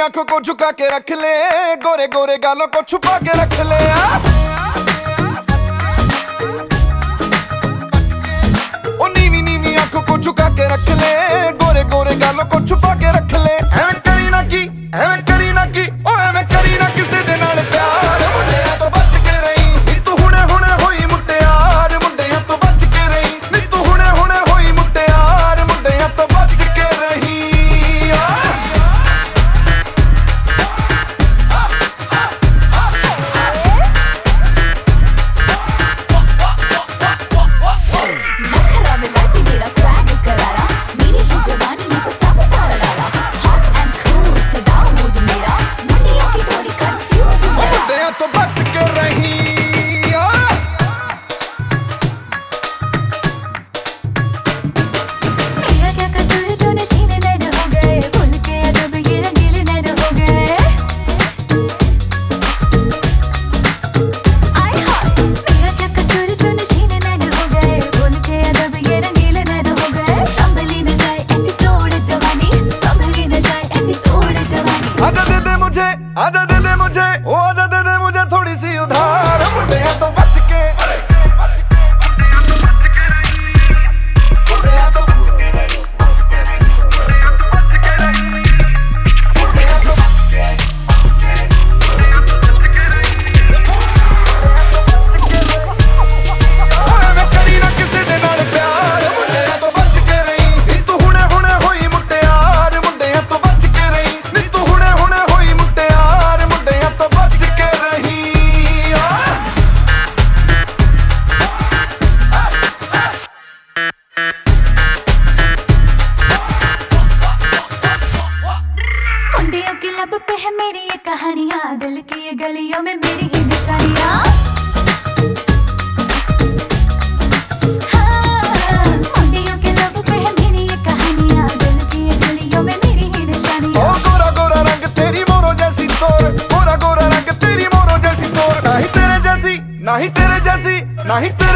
आंखों को झुका के रख ले, गोरे गोरे गालों को छुपा के रख ले। ओ नीवी नीवी आंखों को झुका के रख ले, गोरे गोरे गालों को छुपा के रख ले। एवें करी ना की, एवें करी ना की, ओ एवें करी ना किसे दे नाल प्यार। मुंडिया तो बच के रही, नी तू हुणे हुणे होई मुटियार। मुंडिया तो बच के रही, नी तू हुणे हुणे होई मुटियार। मुंडिया तो बच के रही। आजा दे दे मुझे, ओ आजा दे दे मुझे थोड़ी सी उधार। मुंडिया तो बच के, मुंडिया तो बच के रही, मुंडिया तो बच के रही, बच के रही, मुंडिया तो बच के रही, मुंडिया तो बच के, बच के, मुंडिया तो बच के रही। ओए मैं करी ना किसे दे नाल प्यार। मुंडिया तो बच के रही, नी तू हुणे हुणे होई मुटियार। मुंडिया तो बच के रही, नी तू हुणे हुणे होई मुटियार। मुंडिया तो बच के रही। मुंडियों की लब पे है मेरी ये कहानियां, दिल की ये गलियों में मेरी ही निशानियां। हाँ, मुंडियों की लब पे है मेरी ये कहानियां, दिल की ये गलियों में मेरी ही निशानियां। ओ गोरा गोरा रंग तेरी मोरो जैसी तोर, गोरा गोरा रंग तेरी मोरो जैसी तोर। नहीं तेरे जैसी, नहीं तेरे जैसी, नहीं